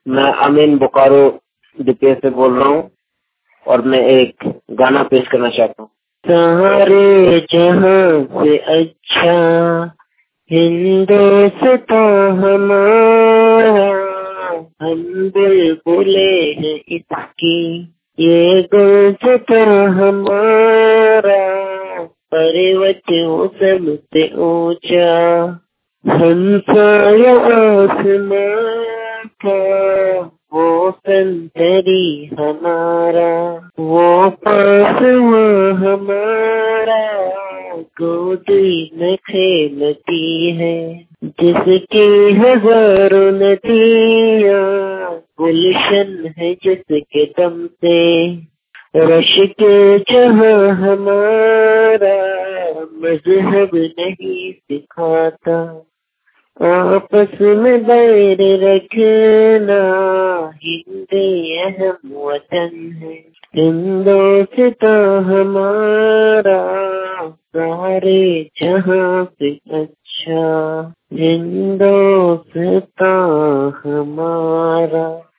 मैं अमीन बोकारो डीपीएस से बोल रहा हूँ और मैं एक गाना पेश करना चाहता हूँ। सारे जहां से अच्छा हिंदुस्तान हमारा, हम बुलबुले हैं इसकी, ये गुलदस्ता हमारा, पर्वतों सबसे ऊंचा, हमसाया आसमां का, वो संतरी हमारा, वो पासवा हमारा, गोदी में खेलती है, जिसकी हजारों नदियाँ गुलशन है जिसके दम से, रश के जहाँ हमारा मजहब नहीं सिखाता, आपस में बैर रखना हिंदी अहम वतन है, हिंदुस्तान हमारा सारे जहां से अच्छा, हिंदुस्तान हमारा।